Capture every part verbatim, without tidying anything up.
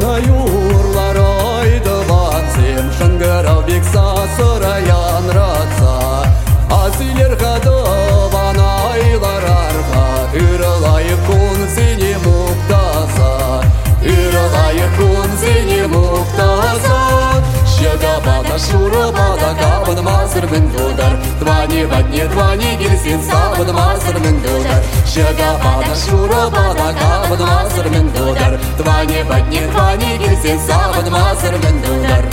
гана юрлар айдыван сем шыңгырау бек сасыраян ratsa Асилер хадыван айлар арха Үрылайы кун сене муктаса Үрылайы кун сене муктаса Шагабада шурабада кабын мазыр міндудар Двани в одне двани гельсин сабын мазыр міндудар Шагабада шурабада кабын мазыр міндудар Двани в одне двани гельсин сабын мазыр міндудар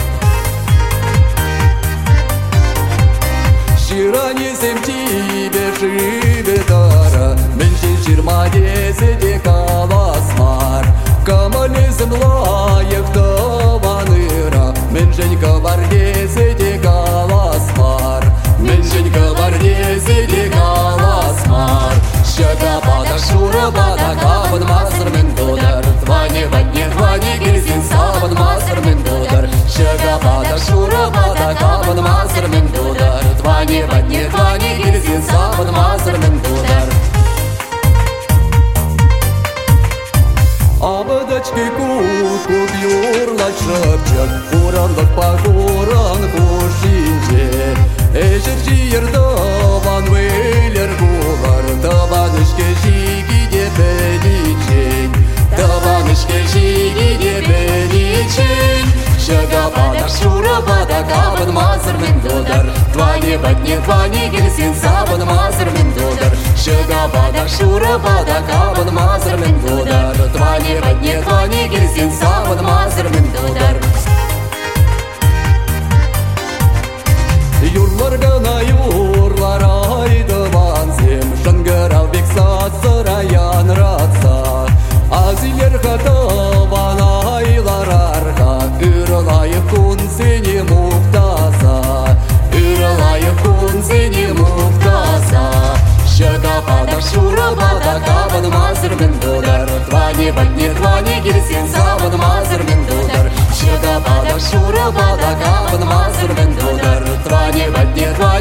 Ширанесем тебе шибетара Меншин ширма деседе каласмар Камалесем лайықты ваныра Меншенька бар деседе каласмар Меншенька бар деседе каласмар Шагабада шурабада кабын мазыр міндудар Двани в одне двани гельсин сабын мазыр міндудар Шагабада шурабада кабын мазыр міндудар Двани в одне двани гельсин сабын мазыр міндудар Абыдачки кут кут юрлать шепчет Урандық пағуран кушинче Эшерчи ердаван вейлер кулар Табан ішке жигиде бәличен Табан ішке жигиде бәличен Шагабада шурабада кабын мазыр міндудар Двани в одне двани гельсин сабын мазыр міндудар Шагабада шурабада кабын мазыр міндудар Двани в одне двани гельсин сабын мазыр міндудар Юрлар гана юрлар айдыван сем Шыңгырау бек сасыраян ratsa Азилер хатыван айлар арха Үрылайы кун сене муктаса Үрылайы кун сене муктаса Шагабада шурабада кабын мазыр міндудар Двани в одне двани гельсин сабын мазыр міндудар Шагабада шурабада кабын мазыр міндудар Двани в одне двани